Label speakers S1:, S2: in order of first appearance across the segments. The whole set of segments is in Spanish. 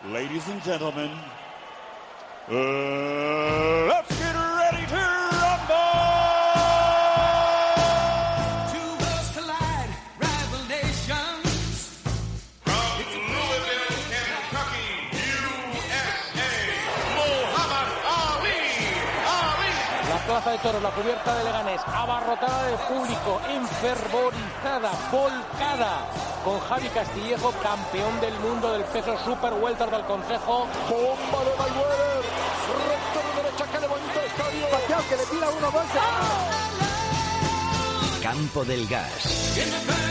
S1: Ladies and gentlemen, let's get ready to rumble!
S2: Two worlds collide, rival nations.
S3: From Louisville, Kentucky, USA, Muhammad Ali.
S4: La plaza de toros, la cubierta de Leganés, abarrotada de público, enfervorizada, volcada, con Javi Castillejo, campeón del mundo del peso super welter del Consejo.
S5: Bomba de Mayweather, recto de derecha que levanta el estadio. Pacquiao que le tira uno, dos.
S6: Campo del Gas.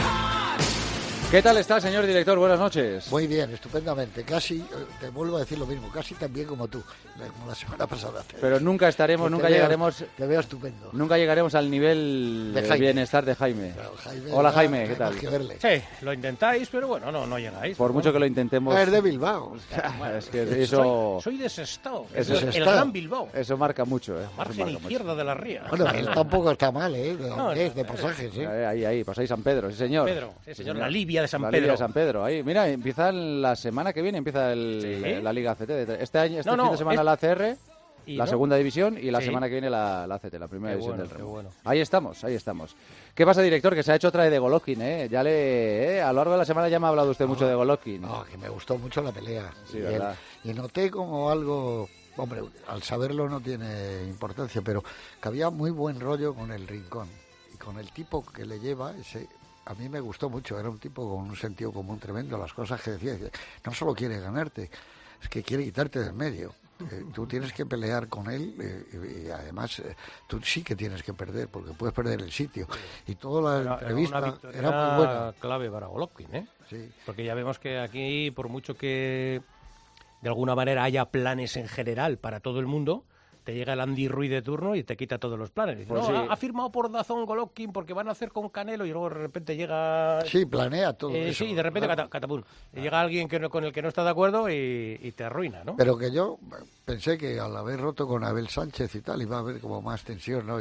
S7: ¿Qué tal está, señor director? Buenas noches.
S8: Muy bien, estupendamente. Casi, te vuelvo a decir lo mismo, casi tan bien como tú, como la semana pasada.
S7: Pero nunca estaremos, nunca llegaremos.
S8: Te veo estupendo.
S7: Nunca llegaremos al nivel de bienestar de Jaime.
S8: Claro, Jaime.
S7: Hola, Jaime, ¿qué tal?
S4: Sí, lo intentáis, pero bueno, no llegáis.
S7: Por mucho que lo intentemos.
S8: Es de Bilbao.
S7: Es que eso.
S4: Soy de Sestao.
S7: Eso
S4: el Gran Bilbao.
S7: Eso marca mucho,
S4: Margen izquierda de la ría.
S8: Bueno, él tampoco está mal, de pasajes,
S7: Ahí, pasáis San Pedro, sí señor.
S4: Pedro, sí señor, la Libia de San
S7: la
S4: Pedro.
S7: Libia de San Pedro, ahí. Mira, empieza la semana que viene, empieza la Liga ACT. Este fin de semana la ACR, la segunda división, y la semana que viene la ACT, la primera división del remo.
S4: Bueno.
S7: Ahí estamos. ¿Qué pasa, director? Que se ha hecho otra de Golovkin, ¿eh? Ya a lo largo de la semana ya me ha hablado usted mucho de Golovkin.
S8: No, que me gustó mucho la pelea.
S7: Sí, verdad.
S8: Y noté como algo... Hombre, al saberlo no tiene importancia, pero que había muy buen rollo con el Rincón. Y con el tipo que le lleva, a mí me gustó mucho. Era un tipo con un sentido común tremendo. Las cosas que decía, no solo quiere ganarte, es que quiere quitarte del medio. Tú tienes que pelear con él y además tú sí que tienes que perder, porque puedes perder el sitio. Y toda la entrevista era muy buena.
S4: Clave para Golovkin, ¿eh?
S8: Sí.
S4: Porque ya vemos que aquí, por mucho que de alguna manera haya planes en general para todo el mundo, te llega el Andy Ruiz de turno y te quita todos los planes.
S7: Pues sí.
S4: Ha firmado por DAZN Golovkin porque van a hacer con Canelo, y luego de repente llega...
S8: Sí, planea todo eso.
S4: Sí, y de repente catapum. Llega alguien con el que no está de acuerdo y te arruina, ¿no?
S8: Pero que yo pensé que al haber roto con Abel Sánchez y tal, iba a haber como más tensión, ¿no?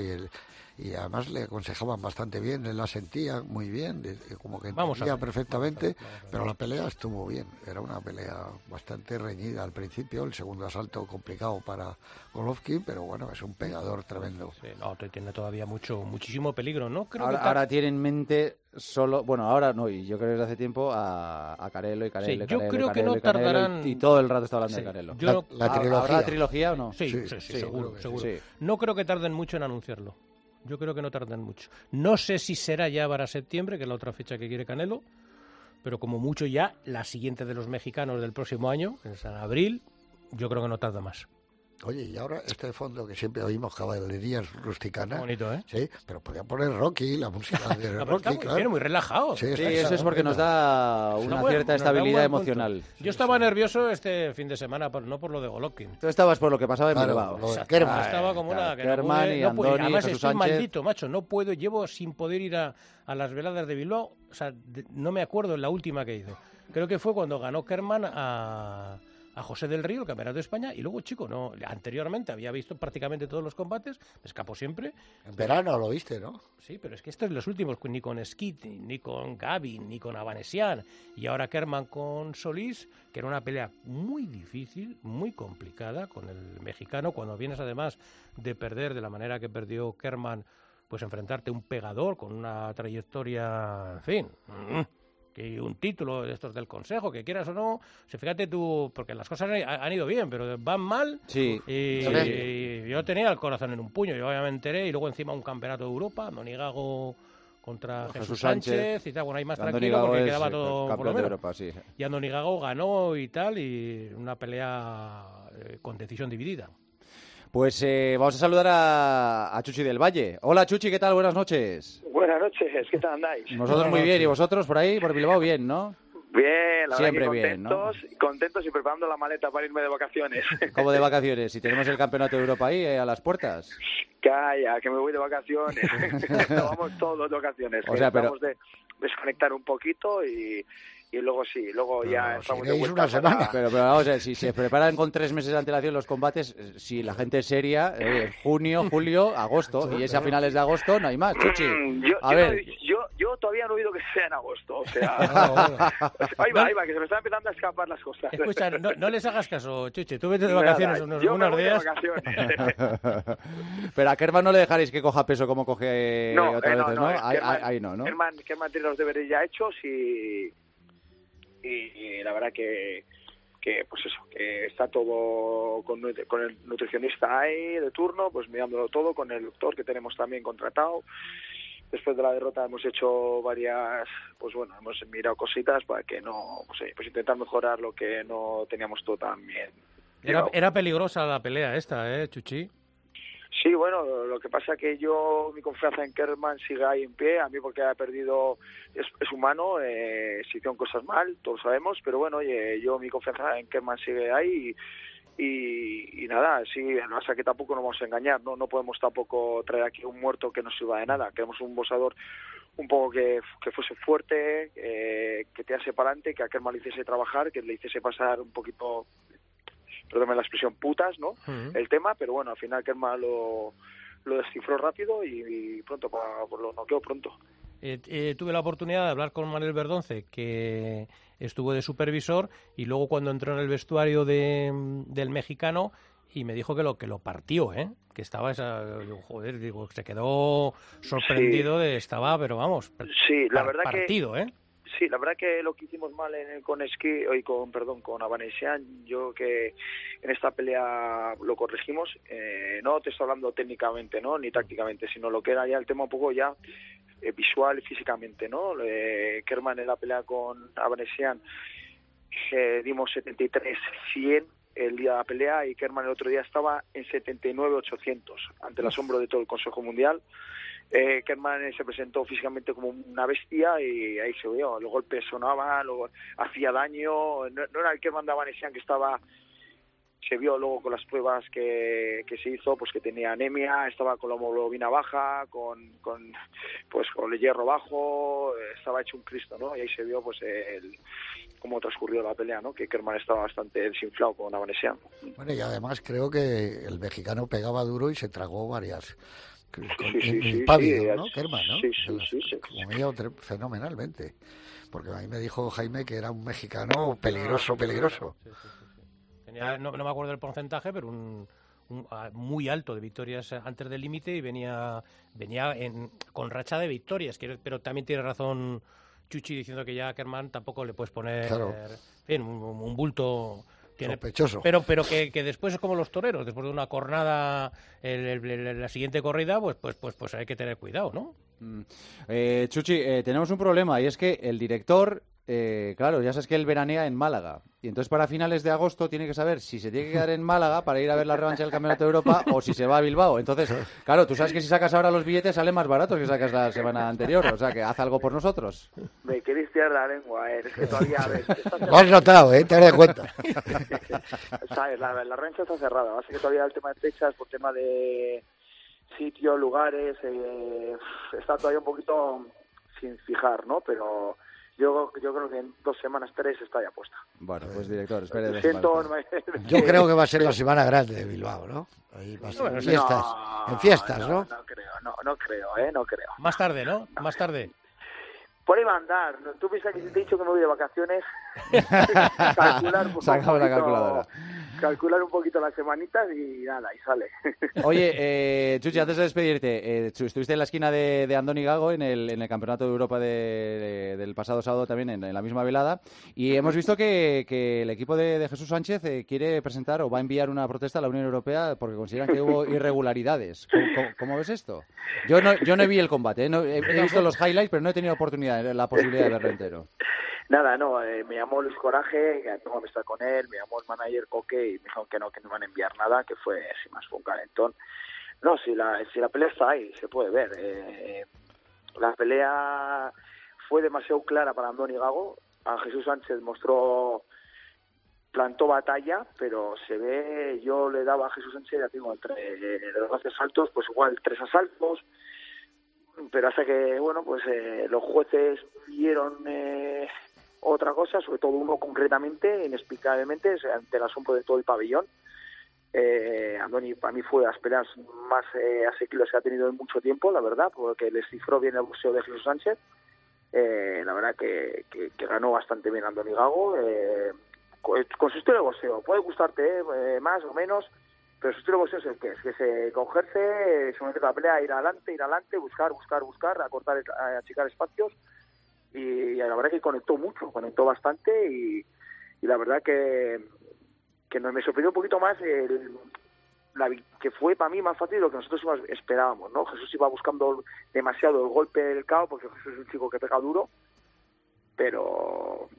S8: Y además le aconsejaban bastante bien, él la sentía muy bien, como que entendía perfectamente, pero la pelea estuvo bien. Era una pelea bastante reñida al principio, el segundo asalto complicado para Golovkin, pero bueno, es un pegador tremendo.
S4: Sí, tiene todavía muchísimo peligro, ¿no?
S7: Ahora tiene en mente solo, bueno, ahora no, y yo creo que desde hace tiempo a Canelo y Canelo.
S4: Sí, yo creo que no tardarán...
S7: Y todo el rato está hablando de Canelo.
S8: La trilogía.
S7: ¿Habrá trilogía o no?
S4: Sí, seguro.
S7: Sí.
S4: No creo que tarden mucho en anunciarlo. Yo creo que no tardan mucho. No sé si será ya para septiembre, que es la otra fecha que quiere Canelo, pero como mucho ya la siguiente de los mexicanos del próximo año, que es en abril, yo creo que no tarda más.
S8: Oye, y ahora este fondo que siempre oímos, caballerías rusticanas.
S4: Bonito, ¿eh?
S8: Sí, pero podían poner Rocky, la música de Rocky,
S4: claro. Muy relajado.
S8: Sí,
S7: eso es porque nos da una cierta estabilidad emocional.
S4: Yo estaba nervioso este fin de semana, no por lo de Golovkin.
S7: Tú estabas por lo que pasaba en Bilbao.
S8: Lo de Kerman.
S4: Estaba como una...
S7: Kerman y Andoni,
S4: además
S7: Jesús
S4: estoy
S7: Sánchez.
S4: maldito, macho. No puedo, llevo sin poder ir a las veladas de Bilbao. O sea, no me acuerdo en la última que hice. Creo que fue cuando ganó Kerman a José del Río, el campeonato de España, y luego, anteriormente había visto prácticamente todos los combates, me escapó siempre.
S8: En verano lo viste, ¿no?
S4: Sí, pero es que estos son los últimos, ni con Skit, ni con Gavin, ni con Avanesian, y ahora Kerman con Solís, que era una pelea muy difícil, muy complicada con el mexicano, cuando vienes además de perder de la manera que perdió Kerman, pues enfrentarte a un pegador con una trayectoria, en fin... que un título de estos del Consejo, que quieras o no, o sea, fíjate tú, porque las cosas han ido bien, pero van mal,
S7: sí.
S4: Y yo tenía el corazón en un puño, yo ya me enteré, y luego encima un campeonato de Europa, Andoni Gago contra Jesús Sánchez y tal, bueno, ahí más tranquilo porque quedaba todo por lo menos.
S7: Europa, sí.
S4: Y Andoni Gago ganó y tal, y una pelea con decisión dividida.
S7: Pues vamos a saludar a Chuchi del Valle. Hola Chuchi, ¿qué tal? Buenas noches.
S9: Buenas noches, ¿qué tal andáis?
S7: Nosotros muy bien, y vosotros por ahí, por Bilbao, bien, ¿no?
S9: Bien, la
S7: siempre
S9: verdad que
S7: bien, ¿no?
S9: Contentos y preparando la maleta para irme de vacaciones.
S7: ¿Cómo de vacaciones? Si tenemos el Campeonato de Europa ahí, a las puertas.
S9: Calla, que me voy de vacaciones. Vamos todos de vacaciones.
S7: O sea, pero...
S9: de desconectar un poquito y luego ya estamos de vuelta.
S8: Una semana.
S7: Pero vamos a ver, si se preparan con 3 meses de antelación los combates, si la gente es seria, junio, julio, agosto, y es a finales de agosto, no hay más, Chuchi.
S9: Yo todavía no he oído que sea en agosto, o sea... ahí va, que se me están empezando a escapar las cosas.
S4: Escucha, no les hagas caso, Chuchi, tú vete de vacaciones unos días.
S7: Pero a Kerman no le dejaréis que coja peso como coge otras veces, ¿no? Ahí no, ¿no?
S9: Kerman tiene los deberes ya hechos y la verdad que pues eso, que está todo con el nutricionista ahí de turno, pues mirándolo todo, con el doctor que tenemos también contratado. Después de la derrota hemos hecho hemos mirado cositas para que no, pues intentar mejorar lo que no teníamos todo tan bien.
S4: Era peligrosa la pelea esta, Chuchi.
S9: Sí, bueno, lo que pasa que mi confianza en Kerman sigue ahí en pie, a mí porque ha perdido, es humano, se hicieron cosas mal, todos sabemos, pero bueno, oye, mi confianza en Kerman sigue ahí y nada, sí, o sea que tampoco nos vamos a engañar, no podemos tampoco traer aquí un muerto que no sirva de nada, queremos un boxeador un poco que fuese fuerte, que tirase para adelante, que a Kerman le hiciese trabajar, que le hiciese pasar un poquito... perdóname la expresión, putas, ¿no? El tema, pero bueno, al final Kerman lo descifró rápido y pronto, lo noqueó pronto.
S4: Tuve la oportunidad de hablar con Manuel Verdonce, que estuvo de supervisor, y luego cuando entró en el vestuario del mexicano, y me dijo que lo partió, que estaba se quedó sorprendido pero vamos,
S9: sí, la verdad
S4: partido,
S9: Sí, la verdad que lo que hicimos mal con Avanesyan, yo que en esta pelea lo corregimos, no te estoy hablando técnicamente, ¿no? Ni tácticamente, sino lo que era ya el tema un poco ya visual y físicamente, ¿no? Kerman en la pelea con Avanesyan dimos 73-100 el día de la pelea y Kerman el otro día estaba en 79-800 ante el asombro de todo el Consejo Mundial. Kerman se presentó físicamente como una bestia y ahí se vio, los golpes sonaban, hacía daño, no era el Kerman de Avanesyan que se vio luego con las pruebas que se hizo, pues que tenía anemia, estaba con la hemoglobina baja, con el hierro bajo, estaba hecho un Cristo, ¿no? Y ahí se vio pues cómo transcurrió la pelea, ¿no? Que Kerman estaba bastante desinflado con Avanesyan.
S8: Bueno, y además creo que el mexicano pegaba duro y se tragó varias... impávido, ¿no? Kerman, ¿no?
S9: Sí.
S8: Comía fenomenalmente. Porque a mí me dijo Jaime que era un mexicano peligroso.
S4: Sí. Tenía, no me acuerdo del porcentaje, pero un muy alto de victorias antes del límite y venía con racha de victorias. Pero también tiene razón Chuchi diciendo que ya a Kerman tampoco le puedes poner un bulto...
S8: sospechoso.
S4: Pero que después es como los toreros, después de una cornada, la siguiente corrida, pues hay que tener cuidado, ¿no?
S7: Chuchi, tenemos un problema y es que el director, claro, ya sabes que él veranea en Málaga y entonces para finales de agosto tiene que saber si se tiene que quedar en Málaga para ir a ver la revancha del Campeonato de Europa o si se va a Bilbao. Entonces, claro, tú sabes que si sacas ahora los billetes sale más baratos que sacas la semana anterior, o sea que haz algo por nosotros.
S9: Me queréis tirar la lengua, es que todavía...
S8: Lo has notado, te das cuenta.
S9: ¿Sabes? La revancha está cerrada, así que todavía el tema de fechas, por tema de sitio, lugares, está todavía un poquito sin fijar, ¿no? Pero... Yo creo que en 2 semanas, 3 está ya puesta.
S7: Bueno, pues director, espere.
S8: Yo creo que va a ser la semana grande de Bilbao, ¿no? Ahí va a ser en fiestas, ¿no?
S9: No creo.
S4: Más tarde, ¿no? Más tarde.
S9: Por ahí va a andar. Tú piensas que si te he dicho que me voy de vacaciones, calcular un poquito las semanitas y nada, y sale.
S7: Oye, Chuchi, antes de despedirte, estuviste en la esquina de Andoni Gago en el Campeonato de Europa del pasado sábado también, en la misma velada, y hemos visto que el equipo de Jesús Sánchez quiere presentar o va a enviar una protesta a la Unión Europea porque consideran que hubo irregularidades. ¿Cómo ves esto? Yo no vi el combate, he visto los highlights, pero no he tenido la posibilidad de verlo entero.
S9: Nada, me llamó Luis Coraje, que tengo que estar con él, me llamó el manager Coque y me dijeron que no iban a enviar nada, que fue un calentón. No, si la pelea está ahí, se puede ver. La pelea fue demasiado clara para Andoni Gago. A Jesús Sánchez plantó batalla, pero se ve, yo le daba a Jesús Sánchez, ya tengo entre los 12 asaltos, pues igual 3 asaltos, pero hasta que, bueno, pues los jueces vieron otra cosa, sobre todo uno concretamente, inexplicablemente, ante el asombro de todo el pabellón. Andoni para mí fue de las peleas más asequibles que ha tenido en mucho tiempo, la verdad, porque les cifró bien el boxeo de Jesús Sánchez. La verdad que ganó bastante bien Andoni Gago, con su estilo de boxeo. Puede gustarte más o menos, pero su estilo de boxeo es el que es cogerse, someter la pelea, ir adelante, buscar, acortar, achicar espacios, y la verdad que conectó bastante, y la verdad que me sorprendió un poquito más que fue para mí más fácil de lo que nosotros esperábamos, ¿no? Jesús iba buscando demasiado el golpe del KO, porque Jesús es un chico que pega duro, pero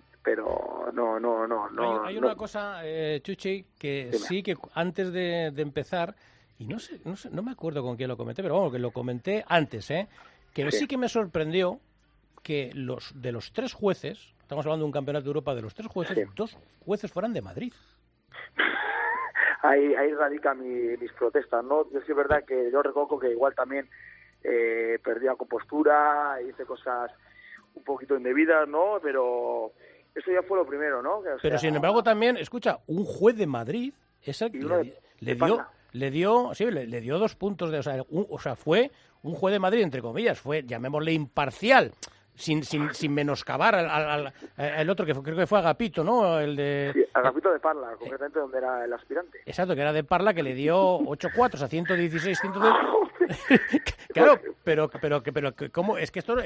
S9: no.
S4: Hay una cosa, Chuchi, que dime. Sí, que antes de empezar, y no sé, no me acuerdo con quién lo comenté, pero vamos, que lo comenté antes, que sí que me sorprendió que de los 3 jueces, estamos hablando de un campeonato de Europa, de los 3 jueces, 2 jueces fueran de Madrid.
S9: Ahí radican mis protestas, ¿no? Yo sí es verdad que yo reconozco que igual también perdí la compostura, hice cosas un poquito indebidas, ¿no? Pero eso ya fue lo primero, ¿no?
S4: Pero sin embargo también, escucha, un juez de Madrid le dio 2 puntos de, o sea, fue un juez de Madrid, entre comillas, fue, llamémosle, imparcial, sin menoscabar al otro, que creo que fue Agapito, ¿no? El de...
S9: Sí, Agapito de Parla, concretamente donde era el aspirante.
S4: Exacto, que era de Parla, que le dio 8-4, o sea, 116, 110... Claro, pero ¿cómo? Es que esto,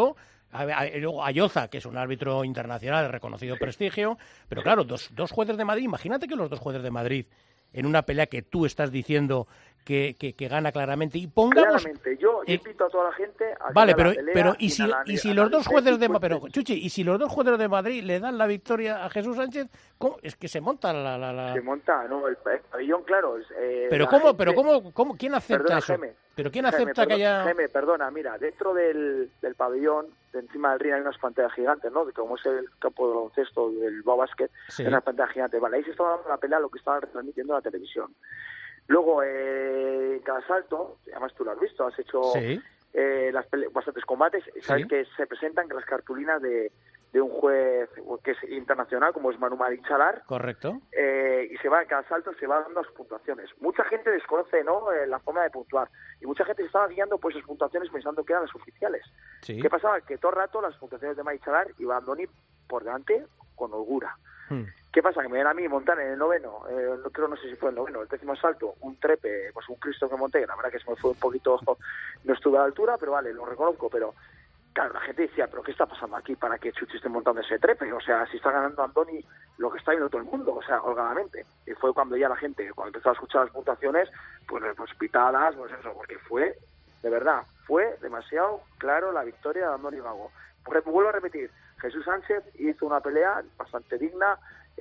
S4: Ayoza, que es un árbitro internacional de reconocido prestigio, pero claro, dos jueces de Madrid, imagínate que los 2 jueces de Madrid, en una pelea que tú estás diciendo que gana claramente, y pongamos...
S9: Claramente, yo invito a toda la gente a...
S4: Vale, pero ¿y si los 2 jueces de... Pero, Chuchi, ¿y si los 2 jueces de Madrid le dan la victoria a Jesús Sánchez? ¿Cómo? Es que se monta
S9: Se monta, ¿no? El pabellón, claro.
S4: Pero ¿cómo? ¿Quién acepta
S9: perdona,
S4: eso?
S9: Jaime,
S4: ¿Pero quién acepta que haya...?
S9: Jaime, perdona, mira, dentro del pabellón, de encima del ring, hay unas pantallas gigantes, ¿no? Como es el campo de baloncesto del Básquet, sí. Hay unas pantallas gigantes. Vale, ahí se estaba dando la pelea, lo que estaban retransmitiendo en la televisión. Luego, cada salto, además tú lo has visto, has hecho
S4: sí.
S9: Bastantes combates, sabes
S4: sí.
S9: que se presentan las cartulinas de un juez que es internacional, como es Manu Marichalar.
S4: Correcto.
S9: Y cada salto se va dando las puntuaciones. Mucha gente desconoce, ¿no?, la forma de puntuar, y mucha gente se estaba guiando por esas puntuaciones pensando que eran las oficiales.
S4: Sí.
S9: ¿Qué pasaba? Que todo el rato las puntuaciones de Marichalar iba Andoni por delante con holgura. ¿Qué pasa? Que me ven a mí montar en el 9º, no sé si fue el 9º, el 10º salto, un trepe, pues un Cristo que monté, la verdad que se me fue un poquito, no estuve a la altura, pero vale, lo reconozco, pero claro, la gente decía, ¿pero qué está pasando aquí para que Chuchi esté montando ese trepe? O sea, si está ganando Andoni lo que está viendo todo el mundo, o sea, holgadamente. Y fue cuando ya la gente, cuando empezó a escuchar las puntuaciones, pues pitadas, pues eso, porque fue, de verdad, fue demasiado claro la victoria de Andoni Gago. Vuelvo a repetir, Jesús Sánchez hizo una pelea bastante digna,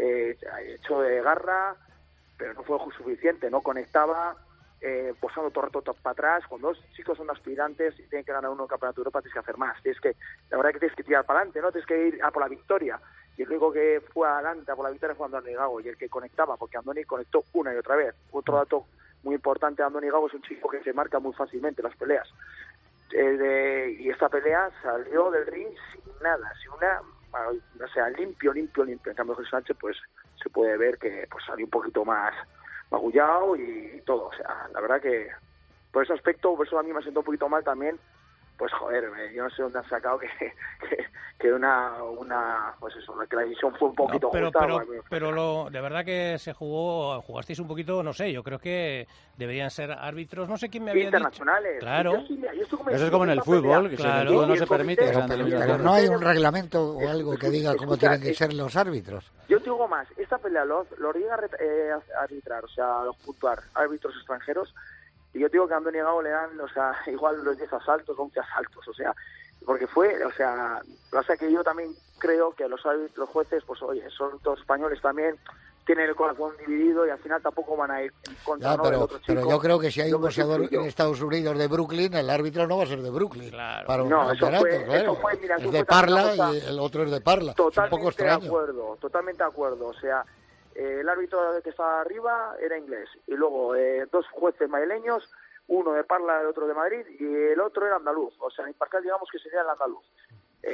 S9: hecho de garra, pero no fue suficiente, no conectaba, posando todo el rato para atrás. Cuando 2 chicos son aspirantes y tienen que ganar uno en el Campeonato de Europa, tienes que hacer más, la verdad que tienes que tirar para adelante, no tienes que ir a por la victoria, y el único que fue adelante a por la victoria fue Andoni Gago, y el que conectaba, porque Andoni conectó una y otra vez. Otro dato muy importante, Andoni Gago es un chico que se marca muy fácilmente las peleas, y esta pelea salió del ring sin nada, o sea, limpio. En cambio, Jesús Sánchez, pues se puede ver que pues salió un poquito más magullado y todo. O sea, la verdad que por ese aspecto, por eso a mí me sentó un poquito mal también. Pues joder, yo no sé dónde han sacado que una pues eso, que la decisión fue un poquito justa.
S4: Pero de verdad que jugasteis un poquito, no sé, yo creo que deberían ser árbitros, no sé quién me había
S9: internacionales.
S4: Dicho. Claro.
S7: Eso es como en el fútbol, que
S4: claro.
S7: en el fútbol no se permite.
S8: Pero no hay un reglamento o algo que diga cómo tienen que ser los árbitros.
S9: Yo te digo más, esta pelea lo llega a arbitrar, o sea, a puntuar árbitros extranjeros. Y yo digo que a Andoni Gago le dan, o sea, igual los 10 asaltos, 11 asaltos, o sea, porque fue, o sea, pasa que yo también creo que los jueces, pues oye, son todos españoles también, tienen el corazón dividido y al final tampoco van a ir en contra, del otro chico.
S8: Pero yo creo que si hay un boxeador en Estados Unidos de Brooklyn, el árbitro no va a ser de Brooklyn.
S4: Claro.
S8: Para un campeonato, claro.
S9: Mira,
S8: es de Parla y el otro es de Parla.
S9: Totalmente
S8: es un poco extraño.
S9: Totalmente de acuerdo, o sea... el árbitro que estaba arriba era inglés, y luego 2 jueces madrileños, uno de Parla, el otro de Madrid, y el otro era andaluz, o sea, imparcial, digamos que sería el andaluz.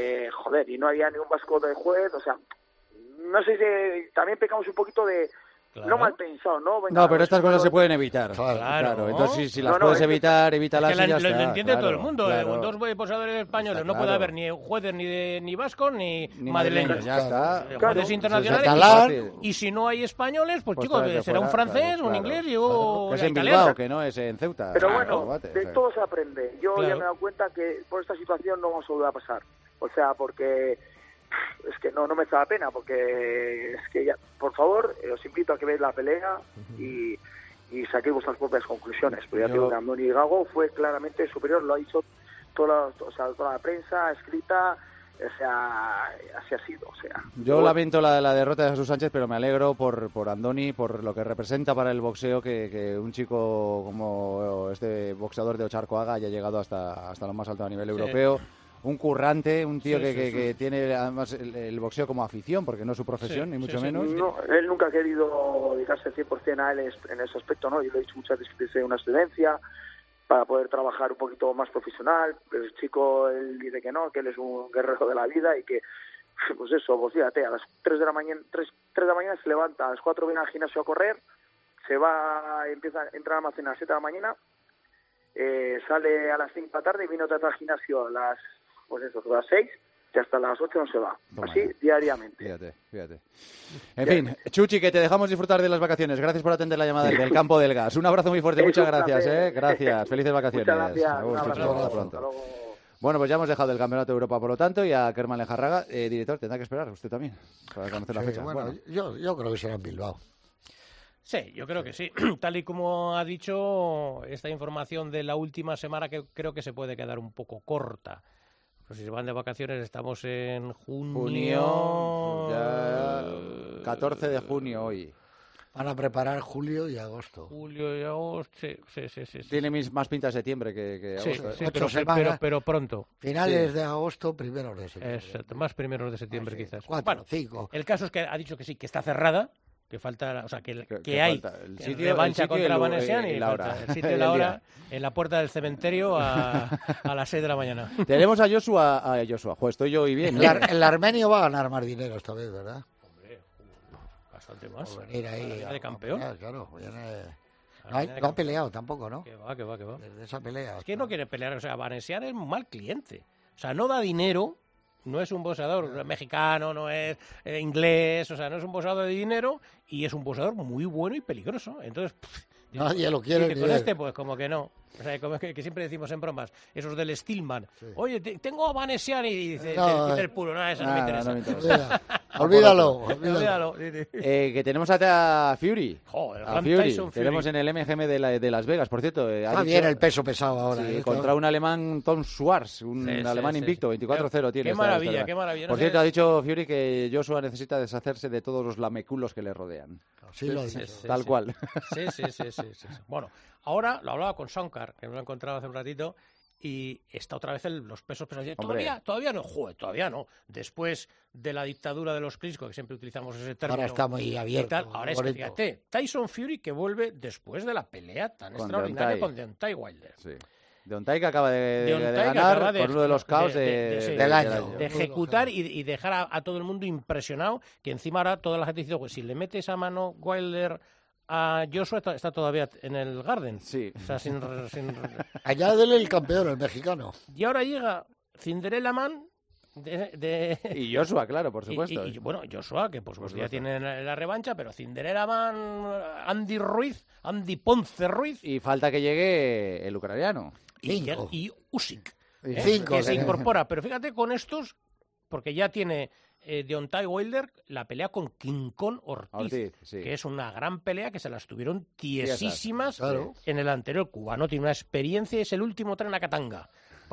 S9: Joder, y no había ni un vasco de juez, o sea, no sé si también pecamos un poquito de
S4: Claro.
S9: No mal pensado, ¿no? Venga,
S7: No, pero estas cosas
S9: bueno,
S7: se pueden evitar.
S8: Claro.
S7: Entonces, si las
S9: No, no,
S7: puedes
S9: es que-
S7: evitar, evítalas
S4: Es que
S7: y ya
S4: lo
S7: está.
S4: entiende todo el mundo.
S7: claro.
S4: Con dos posadores españoles
S7: Está
S4: no puede
S7: claro.
S4: haber ni jueces ni vascos ni
S7: Ni
S4: madrileños.
S7: ya está.
S4: Jueces internacionales.
S8: catalán.
S4: Y si no hay españoles, pues,
S7: Pues
S4: chicos,
S7: traes de
S4: será un
S7: fuera,
S4: francés,
S7: claro,
S4: un
S7: claro.
S4: inglés y un
S7: Es en
S4: italiano.
S7: Bilbao, que no es en Ceuta.
S9: Pero
S7: Claro,
S9: bueno,
S7: guate,
S9: de
S7: sí.
S9: todo se aprende. Yo
S4: Claro.
S9: ya me he dado cuenta que por esta situación no vamos a volver a pasar. O sea, porque es que no me da pena, porque es que ya, por favor, os invito a que veáis la pelea y saquéis vuestras propias conclusiones. Pero ya
S7: Yo-
S9: digo que Andoni Gago fue claramente superior, lo ha dicho toda la prensa escrita, o sea, así ha sido. O sea,
S7: Yo lamento la derrota de Jesús Sánchez, pero me alegro por Andoni, por lo que representa para el boxeo, que un chico como este boxeador de Ocharcoaga haya llegado hasta lo más alto a nivel europeo. Un currante, un tío que tiene además el boxeo como afición, porque no es su profesión, ni mucho menos.
S9: No, él nunca ha querido dedicarse 100% a él en ese aspecto, ¿no? Yo lo he dicho muchas veces que desee una excedencia para poder trabajar un poquito más profesional, pero el chico, él dice que no, que él es un guerrero de la vida y que, pues eso, pues fíjate, a las 3 de la mañana se levanta, a las 4 viene al gimnasio a correr, se va, entra al almacén a las 7 de la mañana, sale a las 5 de la tarde y viene otra vez al gimnasio a las 6 y hasta las 8 no se va.
S7: Toma
S9: Así
S7: ya.
S9: diariamente.
S7: Fíjate. En fin, Chuchi, que te dejamos disfrutar de las vacaciones. Gracias por atender la llamada del Campo del Gas. Un abrazo muy fuerte,
S9: Es
S7: muchas
S9: un
S7: gracias.
S9: placer.
S7: Gracias, felices vacaciones.
S9: Muchas gracias.
S7: Agur,
S9: Un
S7: Chuchi,
S9: abrazo.
S7: hasta pronto.
S9: Hasta luego.
S7: Bueno, pues ya hemos dejado el Campeonato de Europa, por lo tanto, y a Kerman Lejarraga, director, tendrá que esperar usted también para conocer la
S8: Sí,
S7: fecha.
S8: bueno, yo creo que será en Bilbao.
S4: Sí, yo creo que sí. Tal y como ha dicho, esta información de la última semana que creo que se puede quedar un poco corta. Pues si se van de vacaciones estamos en junio.
S7: Ya 14 de junio hoy.
S8: Van a preparar julio y agosto.
S4: Julio y agosto, sí.
S7: Tiene más pinta de septiembre que
S4: Sí,
S7: agosto.
S4: sí,
S8: 8 semanas.
S4: pero pronto.
S8: Finales de agosto, primeros de septiembre.
S4: Exacto, más primeros de septiembre quizás.
S8: 4,
S4: Bueno,
S8: 5.
S4: el caso es que ha dicho que sí, que está cerrada, que falta, o sea, que
S7: Que
S4: hay
S7: falta el
S4: que
S7: sitio,
S4: revancha
S7: el sitio
S4: contra
S7: y
S4: Vanessian y
S7: la
S4: falta
S7: hora.
S4: el sitio y
S7: El
S4: la
S7: día.
S4: hora en la puerta del cementerio a las 6 de la mañana.
S7: Tenemos a Joshua. Joder, estoy yo hoy bien.
S8: El armenio va a ganar más dinero esta vez, ¿verdad?
S4: Bastante más.
S8: Por venir ahí.
S4: De campeón.
S8: Claro, no ha peleado tampoco, ¿no?
S4: Que va.
S8: Desde esa pelea.
S4: Es que no quiere pelear, o sea, Vanessian es un mal cliente. O sea, no da dinero, no es un boxeador mexicano, no es inglés, o sea, no es un boxeador de dinero y es un boxeador muy bueno y peligroso. Entonces,
S8: Nadie lo quiere
S4: dice,
S8: ni
S4: con
S8: ver.
S4: este, pues como que no. O sea, como que siempre decimos en bromas, esos del Stillman. Oye, tengo a Vanessian y dice,
S8: No,
S4: dice el puro, no, eso no me interesa.
S7: no me interesa.
S8: Olvídalo.
S4: Olvídalo.
S7: Que tenemos a Fury.
S4: Joder,
S7: A
S4: gran
S7: Fury.
S4: Tyson Fury.
S7: Tenemos en el MGM de Las Vegas, por cierto.
S8: Está bien el peso pesado ahora.
S7: Sí,
S8: ¿eh?
S7: contra un alemán, Tom Schwarz, un
S4: Sí,
S7: alemán
S4: sí,
S7: invicto,
S4: sí.
S7: 24-0 tiene.
S4: Qué maravilla, qué maravilla.
S7: Por
S4: No
S7: cierto,
S4: sé-
S7: ha dicho Fury que Joshua necesita deshacerse de todos los lameculos que le rodean.
S8: Sí, lo ha
S4: Sí,
S8: dicho.
S4: sí,
S7: Tal
S4: sí.
S7: cual.
S4: Sí. Bueno, ahora lo hablaba con Shankar, que me lo he encontrado hace un ratito, y está otra vez los pesos pesados.
S7: Hombre.
S4: Todavía no, todavía no. Después de la dictadura de los Klitschko, que siempre utilizamos ese término.
S8: Ahora está muy
S4: y
S8: abierto.
S4: tal, ahora es que,
S8: bonito.
S4: fíjate, Tyson Fury que vuelve después de la pelea tan
S7: Con
S4: extraordinaria
S7: Deontay.
S4: con Deontay Wilder.
S7: Sí. Deontay que acaba de
S4: Deontay que
S7: ganar
S4: acaba de-
S7: con uno de los caos
S4: sí,
S8: del año.
S4: De ejecutar y dejar a todo el mundo impresionado, que encima ahora toda la gente dice, pues si le mete esa mano Wilder a Joshua está todavía en el Garden.
S7: Sí.
S4: O sea, sin
S8: Añádele el campeón, el mexicano.
S4: Y ahora llega Cinderella Man
S7: Y Joshua, claro, por supuesto.
S4: y, bueno, Joshua, que por supuesto ya tiene la revancha, pero Cinderella Man, Andy Ponce Ruiz
S7: Y falta que llegue el ucraniano.
S4: y Usyk,
S8: Y 5.
S4: que se incorpora. Pero fíjate con estos, porque ya tiene Deontay Wilder la pelea con King Kong Ortiz,
S7: sí.
S4: que es una gran pelea que se las tuvieron tiesísimas
S8: Claro.
S4: en el anterior. Cubano tiene una experiencia, es el último tren a Katanga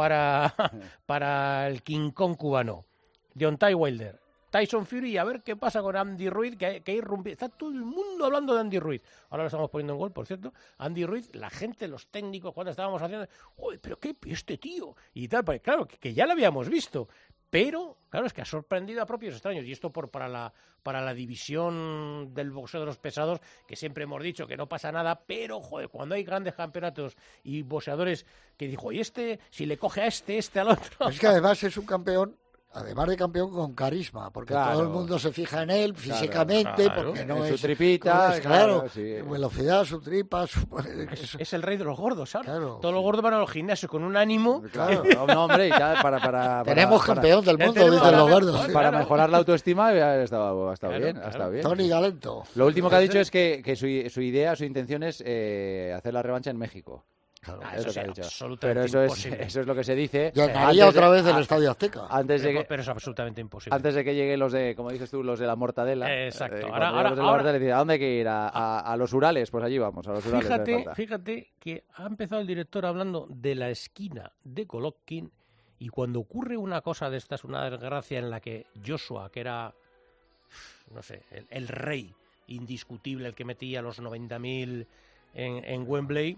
S4: para el King Kong cubano. Deontay Wilder, Tyson Fury, y a ver qué pasa con Andy Ruiz, que irrumpe. Está todo el mundo hablando de Andy Ruiz. Ahora lo estamos poniendo en gol, por cierto. Andy Ruiz, la gente, los técnicos, cuando estábamos haciendo, ¡oye, pero qué este tío! Y tal, porque claro, que ya lo habíamos visto. Pero, claro, es que ha sorprendido a propios extraños. Y esto para la división del boxeo de los pesados, que siempre hemos dicho que no pasa nada, pero, joder, cuando hay grandes campeonatos y boxeadores que dijo, y si le coge a este al otro...
S8: Es que además es un campeón Además de campeón con carisma, porque
S7: Claro.
S8: todo el mundo se fija en él físicamente,
S4: claro.
S8: porque no
S7: En
S8: es
S7: su tripita,
S8: es, claro,
S7: sí.
S8: velocidad, su tripa,
S4: Es el rey de los gordos, ¿sabes?
S8: Claro.
S4: Todos los gordos van a los gimnasios con un ánimo.
S7: Claro, no, hombre, y tal, para
S8: tenemos campeón del mundo,
S4: tenemos
S8: dicen los
S4: ahora-
S8: gordos.
S4: ahora-
S7: para
S4: Claro.
S7: mejorar la autoestima ha estado
S4: Claro,
S7: bien,
S4: claro.
S7: ha estado bien.
S8: Tony Galento.
S7: Lo último que ha dicho es que su idea, su intención es hacer la revancha en México.
S8: Claro.
S4: Ah,
S7: Es
S4: eso
S7: lo que ha
S4: sí,
S7: dicho.
S4: absolutamente
S7: Pero eso
S4: imposible.
S7: es lo que se dice.
S8: Llenaría
S7: antes de-
S8: otra vez el Estadio Azteca.
S7: Antes de que,
S4: Pero es absolutamente imposible.
S7: antes de que lleguen los de, como dices tú, los de la mortadela.
S4: Exacto.
S7: Cuando
S4: Ahora-
S7: lleguen los de la
S4: ahora-
S7: mortadela, dice, ¿a dónde hay que ir? ¿A los Urales? Pues allí vamos, a los Urales. hace falta.
S4: Fíjate que ha empezado el director hablando de la esquina de Golovkin y cuando ocurre una cosa de estas, una desgracia en la que Joshua, que era, no sé, el rey indiscutible, el que metía los 90.000 en Wembley,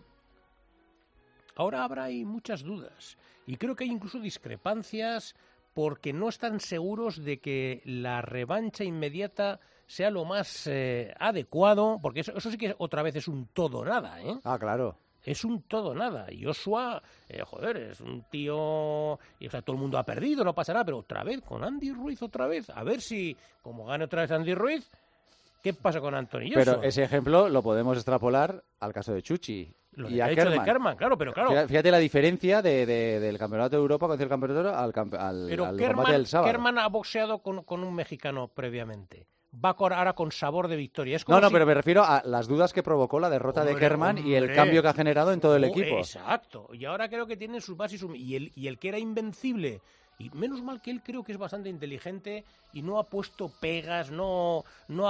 S4: ahora habrá ahí muchas dudas y creo que hay incluso discrepancias porque no están seguros de que la revancha inmediata sea lo más adecuado, porque eso sí que otra vez es un todo nada, ¿eh?
S7: Ah, claro.
S4: Es un todo nada. Joshua, joder, es un tío, y, o sea, todo el mundo ha perdido, no pasa nada, pero otra vez con Andy Ruiz otra vez, a ver si como gane otra vez Andy Ruiz, ¿qué pasa con Anthony Joshua?
S7: Pero ese ejemplo lo podemos extrapolar al caso de Chuchi
S4: Lo
S7: y
S4: que
S7: a
S4: ha dicho de
S7: Kerman.
S4: Kerman, claro, pero claro.
S7: Fíjate la diferencia del Campeonato de Europa con el Campeonato al
S4: Pero
S7: combate del sábado.
S4: Kerman ha boxeado con un mexicano previamente. Va ahora con sabor de victoria. Es como
S7: No, no,
S4: si-
S7: pero me refiero a las dudas que provocó la derrota de
S4: Hombre,
S7: Kerman y el
S4: hombre.
S7: cambio que ha generado en todo el equipo.
S4: Exacto. Y ahora creo que tiene sus bases y el que era invencible. Y menos mal que él creo que es bastante inteligente y no ha puesto pegas, no.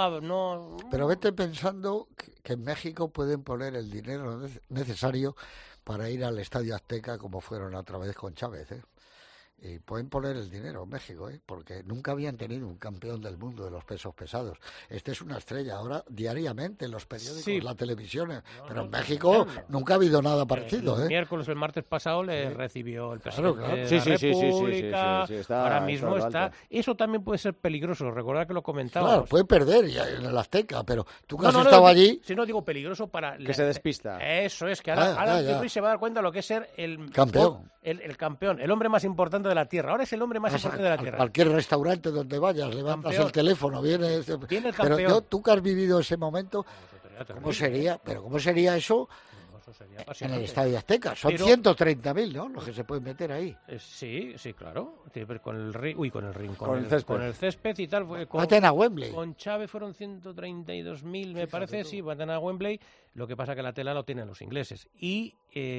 S8: Pero vete pensando que en México pueden poner el dinero necesario para ir al Estadio Azteca como fueron otra vez con Chávez, ¿eh? Y pueden poner el dinero en México, ¿eh? Porque nunca habían tenido un campeón del mundo de los pesos pesados. Este es una estrella ahora diariamente en los periódicos,
S4: Sí.
S8: en la televisión, pero
S4: no,
S8: en México
S4: tremendo.
S8: nunca ha habido nada parecido,
S4: El
S8: ¿eh?
S4: miércoles o el martes pasado le recibió el presidente
S8: claro.
S4: de
S7: Sí,
S4: la
S7: sí, sí, sí, sí,
S4: República.
S7: sí, está-
S4: ahora
S7: está
S4: mismo
S7: a lo
S4: está.
S7: alto.
S4: Eso también puede ser peligroso. Recordad que lo comentábamos.
S8: Claro, puede perder ya en el Azteca, pero tú que
S4: No,
S8: has
S4: no,
S8: estado
S4: no,
S8: allí,
S4: Si no digo peligroso para...
S7: Que se despista.
S4: Eso es, que ahora,
S8: Ah,
S4: ahora
S8: ya.
S4: Ruiz se va a dar cuenta de lo que es ser el
S8: Campeón.
S4: El campeón, el hombre más importante de la Tierra. Ahora es el hombre más
S8: vas
S4: importante de la
S8: a
S4: Tierra.
S8: cualquier restaurante donde vayas, levantas
S4: Campeón.
S8: el teléfono, viene
S4: Viene el
S8: pero
S4: campeón.
S8: tú que has vivido ese momento, ¿cómo sería eso
S4: Eso sería
S8: en el
S4: apasionante.
S8: Estadio Azteca? Son
S4: Pero-
S8: 130.000, ¿no? Los que se pueden meter ahí.
S4: Sí, sí, claro. Sí, pero con el con el ring,
S7: Con el césped.
S4: con el césped y tal.
S8: Vayan a Wembley.
S4: Con Chávez fueron 132.000, me parece, sí, van a Wembley. Lo que pasa que la tela lo tienen los ingleses. Y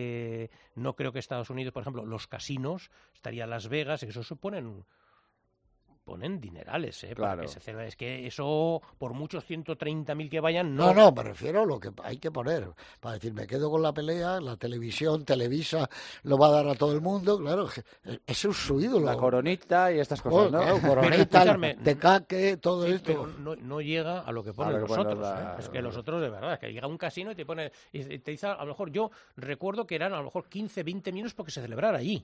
S4: no creo que Estados Unidos, por ejemplo, los casinos, estaría Las Vegas, eso se ponen dinerales, para
S7: Claro.
S4: que se celebre. Es que eso, por muchos 130.000 que vayan,
S8: No, me refiero a lo que hay que poner. Para decir, me quedo con la pelea, la televisión, Televisa lo va a dar a todo el mundo. Claro, ese es su ídolo.
S7: La coronita y estas
S8: Oh,
S7: cosas, ¿no?
S8: claro,
S4: Pero
S8: Coronita,
S4: escuchadme,
S8: Tecaque, todo
S4: Sí,
S8: esto.
S4: pero no llega a lo que ponen
S7: lo que
S4: los
S7: ponen
S4: otros.
S7: los-
S4: Es que los otros, de verdad, es que llega a un casino y te pone. Y te dice, a lo mejor yo recuerdo que eran a lo mejor 15, 20 minutos porque se celebrara allí.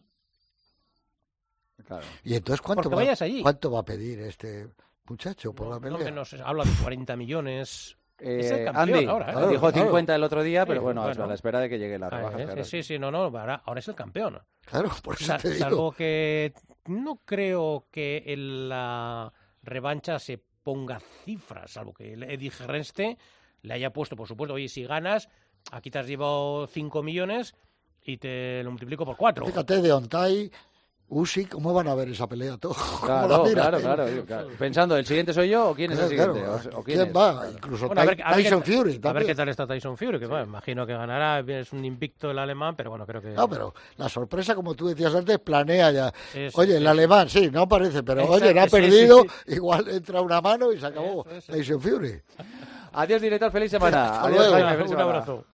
S7: Claro.
S8: Y entonces, ¿cuánto
S4: Porque vayas allí.
S8: ¿cuánto va a pedir este muchacho por la
S4: No
S8: pelea?
S4: menos, habla de 40 millones. Es el campeón
S7: Andy
S4: ahora, ¿eh?
S8: Claro,
S7: dijo
S8: claro.
S7: 50 el otro día, pero
S4: Sí,
S7: bueno,
S4: bueno.
S7: a la espera de que llegue la
S4: Ah,
S7: rebaja. claro.
S4: sí, no, ahora es el campeón.
S8: Claro, por eso te digo.
S4: Salvo que no creo que en la revancha se ponga cifras, salvo que Eddie Renste le haya puesto, por supuesto, oye, si ganas, aquí te has llevado 5 millones y te lo multiplico por 4.
S8: Fíjate, Deontay, Usyk, ¿cómo van a ver esa pelea todos? ¿Cómo la
S7: Claro,
S8: miran?
S7: claro. Pensando, ¿el siguiente soy yo o quién es el
S8: Claro,
S7: siguiente?
S8: claro.
S7: ¿O quién
S8: ¿Quién
S7: es?
S8: va? Incluso
S4: Bueno, a ver
S8: Tyson Fury
S4: a ver
S8: también.
S4: qué tal está Tyson Fury, que bueno, imagino que ganará, es un invicto el alemán, pero bueno, creo que...
S8: No, pero la sorpresa, como tú decías antes, planea ya.
S4: Sí,
S8: Oye,
S4: sí,
S8: el
S4: sí.
S8: alemán, sí, no aparece, pero
S4: Exacto,
S8: oye, no ha
S4: sí, sí,
S8: perdido,
S4: sí.
S8: igual entra una mano y se acabó
S4: Eso.
S8: Tyson Fury.
S7: Adiós, director, feliz semana.
S8: Hasta
S7: Adiós,
S8: luego.
S7: Jaime, feliz
S4: Un
S7: semana.
S4: abrazo.